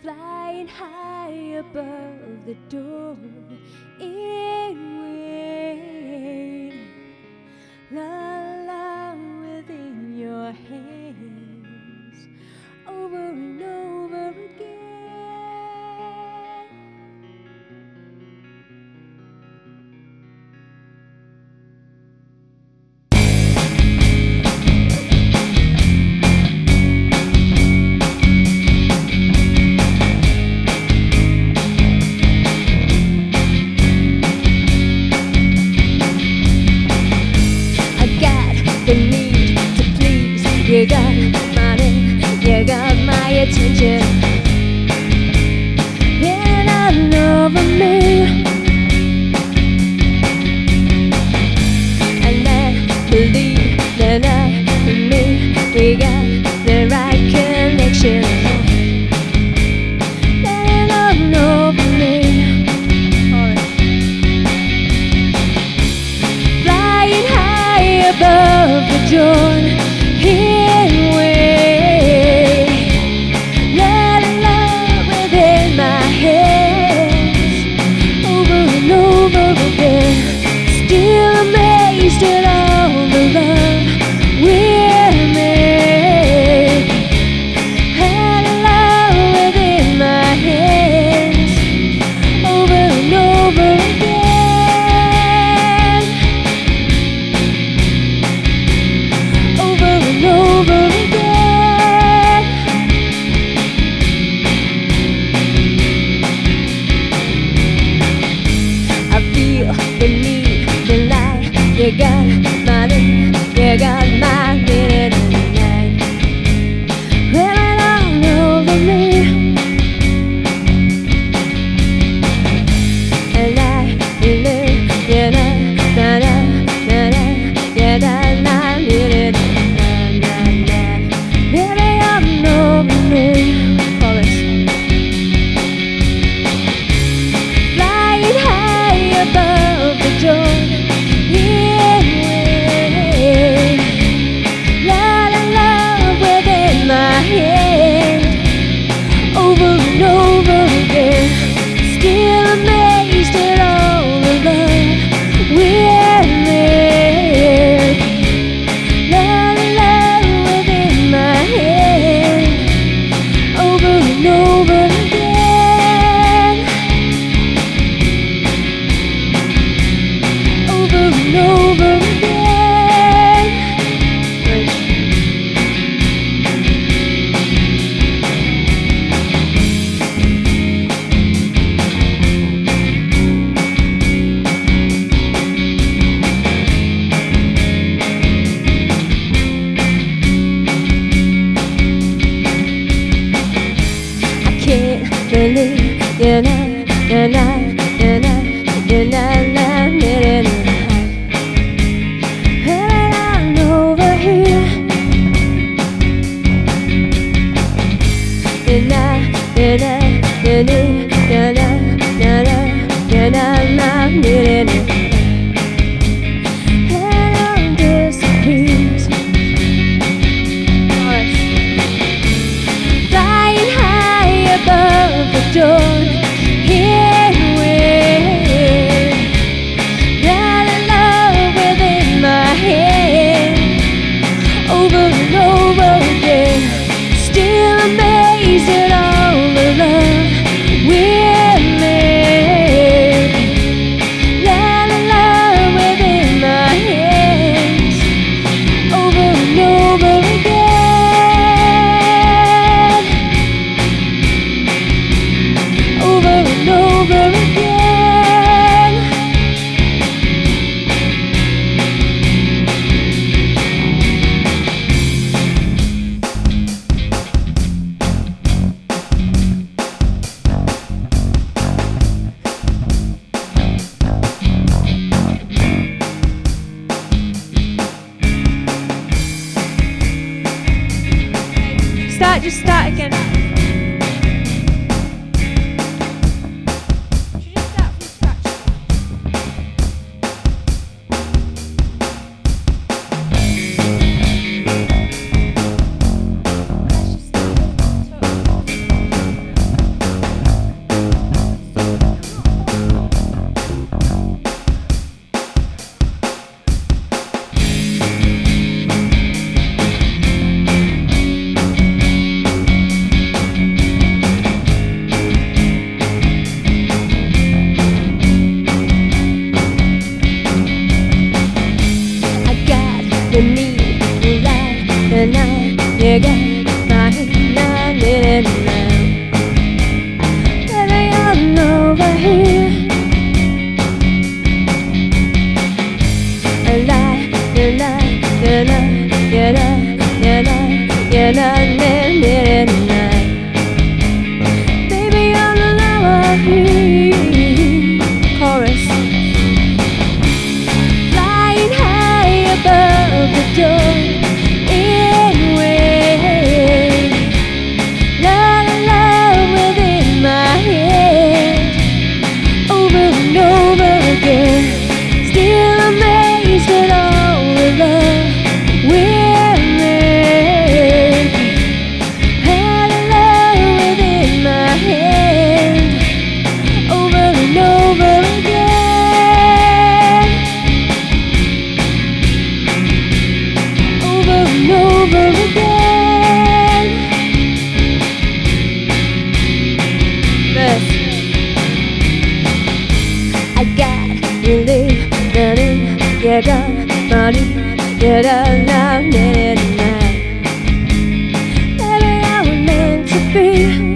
flying high above the door in waiting, la la within your hands, over and over again. The need to please, you got money, you got my attention, and I'm over me, and I believe that I and me, we got the right connection, and I'm over me, flying high above the dawn in way, la la la within my hands, over and over again, still amazed at all the love we're made, la la la within my hands, over and over again. Over again, I feel the need, the light. You got money, you got my minute tonight. Well, all over me, and I live, you know, na na na na, you got my minute. Flying high above the dawn in way, la la la within my hand, over and over again, still amazed at all the love we're made, la la la within my hand, over and over again, over and over again. I can't believe you're not, you're not, you're not, you're not, not minute and I'm over here. You're not, you're not, you're not, you're not, you're not, you're not, not minute and I'm disappears. Flying high above the dawn in you got my hand, I need it now. Baby, I'm over here. You lie, you lie, you lie, you lie, you lie, you lie, need it now. Baby, I'm over here. Chorus. Flying high above the door. Still amazed at all the love we're making. Had a love within my hand, over and over again, over and over again. Verse. I got you live, you got money, you don't know it now. Baby, I was meant to be.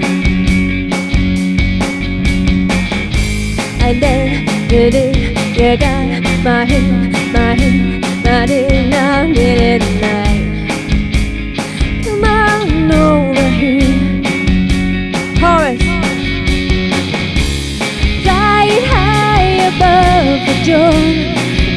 I did, you did, you got my hand, I did not need it now. Come on over here. Chorus. Flying high above the door.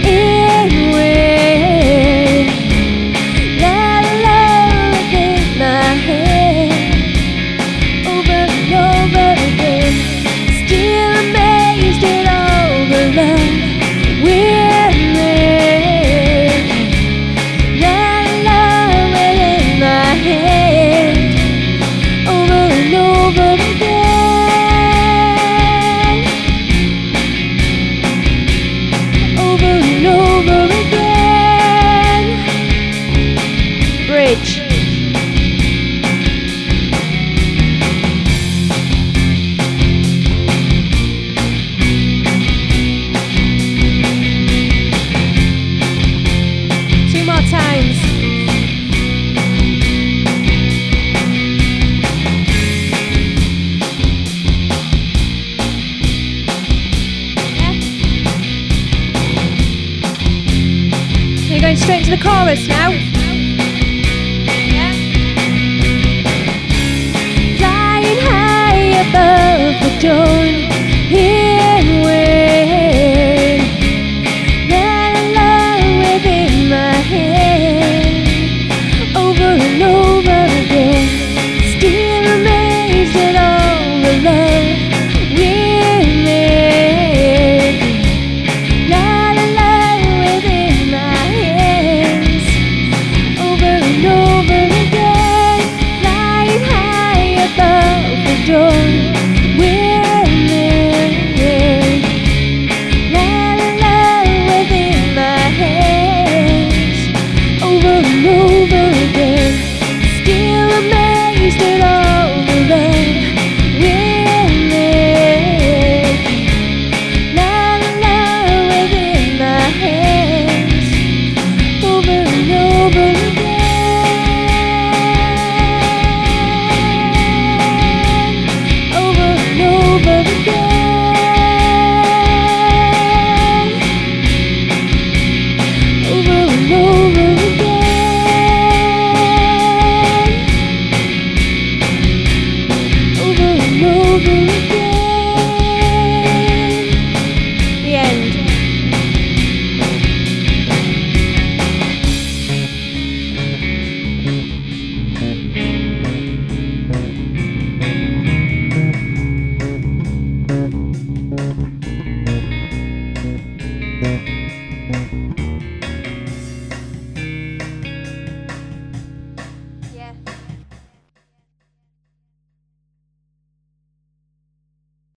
Bridge. 2 more times. Yeah. You're going straight to the chorus now.